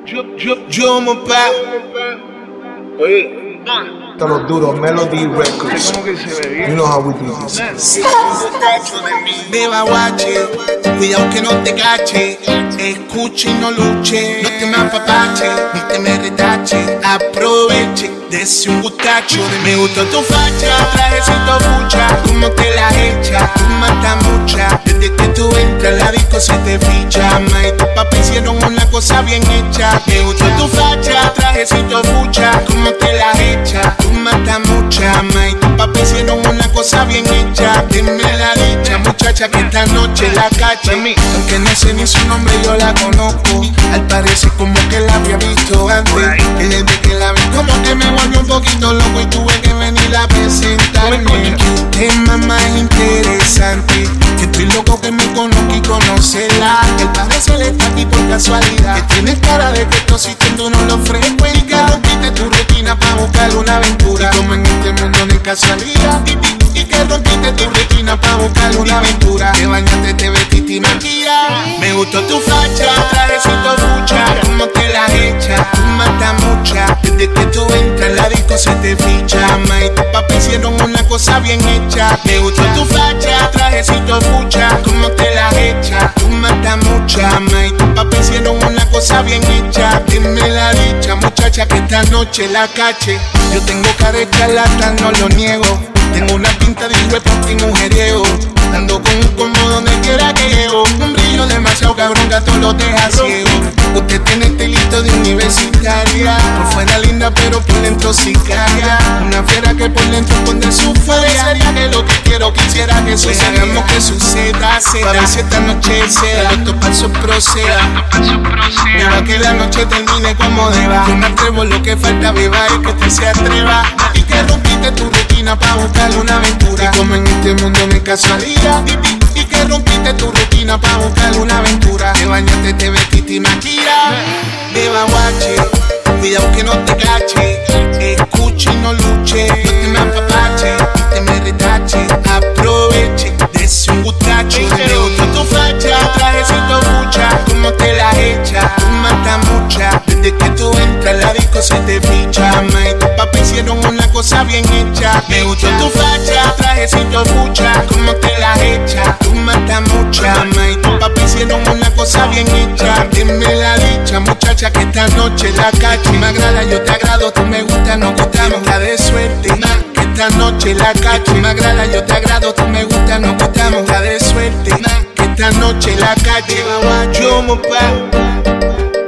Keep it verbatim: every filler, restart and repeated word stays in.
Yo, yo, yo, mo pa. Oye, Todos los duros, Melody Records. ¿cómo que se ve bien? You know how we do this. Beba guache, cuidado que no te cache. Escuche y no luche, no te me apapache, ni te me retache. Aproveche, dese un gustacho. Me gustó tu facha, trajecito fucha. Como te la echa, tú matas mucha. Desde que tú entras la disco se te ficha. Ma y tu papá hicieron una cosa bien hecha. Me gustó tu facha, trajecito fucha. Como te la echa, tú matas mucha. Ma y tu papá hicieron una cosa bien hecha. Dime la dicha, muchacha, que esta noche la cache. Aunque no sé ni su nombre, yo la conozco. Al parecer como que la había visto antes. Y desde que la vi como que me volvió un poquito loco y tuve que venir a presentarme. Que tema más interesante, que estoy loco que me conozco y conocerla. Que al parecer está aquí por casualidad. Que tienes cara de que esto si tú no lo frecuentas. Y que rompiste tu rutina para buscar una aventura. Y como en este mundo no hay casualidad. Y, y que rompiste tu rutina para buscar una aventura. Que bañaste, te vestiste y maquillaste. Me gustó tu facha, trajecito fucha. Como te la echa, tú matas mucha. Desde que tú entras la disco se te ficha. Ma y tu papá hicieron una cosa bien hecha. Me gustó tu facha, trajecito fucha. Como te la echa, tú matas mucha. Ma y tu papá hicieron una cosa bien hecha. Dime la dicha, muchacha, que esta noche la cache. Yo tengo cara de charlatán, no lo niego. Tengo una pinta de huevo y mujeriego. Ando con un combo donde quiera que llego. Un brillo demasiado cabrón que a todos los deja ciego. Usted tiene estilito de universitaria. Por fuera linda pero por dentro sicaria. Una fiera que por dentro esconde su furia. Sería que lo que quiero quisiera que suceda. Hagamos que suceda, para ver si esta noche sea. Esto paso proceda. Para que la noche termine como deba. Yo me atrevo, lo que falta beba es que usted se atreva. Y que rompiste tu rutina para buscar una aventura. Y como en este mundo no hay casualidad. Y, y, y que rompiste tu rutina para buscar una aventura. Te bañaste, te vestiste y maquillaste. Beba guache, cuidado que no te cache. Escuche y no luche, no te me apapache, no te me retache. Aproveche, dese un gustacho. Me gustó tu facha, trajecito fucha. Como te la echa, tú matas mucha. Desde que tú entras la disco se te ficha. Ma y tu papá hicieron una cosa bien hecha. Me gustó tu facha, trajecito fucha. Como te la echa, tú matas mucha. Ma y tu papá hicieron una cosa bien hecha. Dime la dicha, muchacha, que esta noche la cache. Me agrada, yo te agrado, tú me gusta, nos gustamos. Está de suerte, ma, que esta noche la cache. Me agrada, yo te agrado, tú me gusta, nos gustamos. Está de suerte, ma, que esta noche la cache. Yo, mo pa.